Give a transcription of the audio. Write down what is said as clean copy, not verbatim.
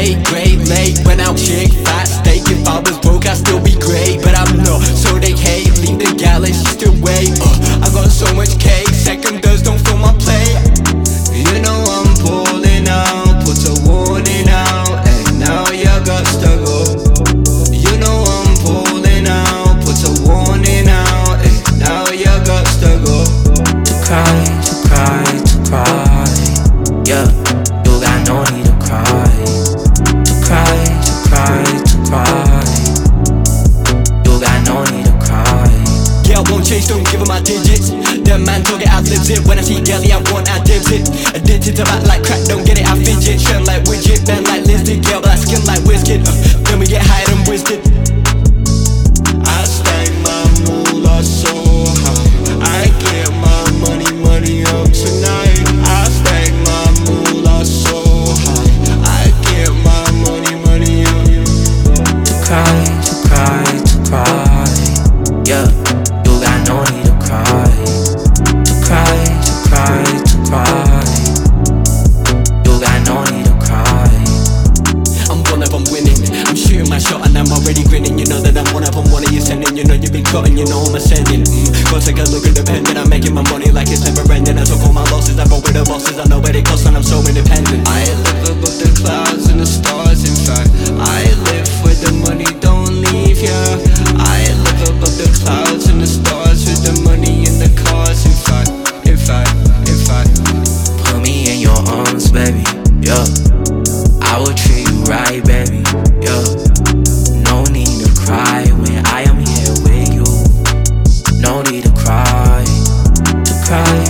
great, late. Went out chick, fat steak. If I was broke, I'd still be great. But I'm not, so they hate. Leave the galaxy still wait. I got so much cake, seconders don't fill my plate. You know I'm pulling out, put a warning out, and now you got to go. You know I'm pulling out, put a warning out, and now you got to go. To cry, to cry, to cry. Yeah, you got no need to cry. To cry, to cry, to cry. You got no need to cry. Yeah, I won't change, don't give her my digits. Them man talk it, outlives it. When I see girlie, I want, I dibs it. Addicted to back like crack, don't get it, I fidget. Shell like widget, bend like lizard. Girl, black skin like Wizkid. Then we get higher than Wizkid. I stack my moolah so high, I get my money up tonight. I stack my moolah so high, I get my money up. To cry, to cry, to cry. Yeah, you got no need to cry. To cry, to cry, to cry. You got no need to cry. I'm one of them winning, I'm shooting my shot and I'm already grinning. You know that I'm one of them, one of you sending. You know you've been cutting, you know I'm ascending. Go take a look at the pen, then I'm making my money like it's never ending. I took all my losses, I roll with the bosses, I know where they cost and I'm so independent. I live above the clouds and the stars, in fact I live where the money don't leave ya. I live above the clouds and the stars with the money and the cars, in fact Put me in your arms, baby. Yeah, I will treat you right, baby. Yeah, no need to cry when I am here with you. No need to cry, to cry.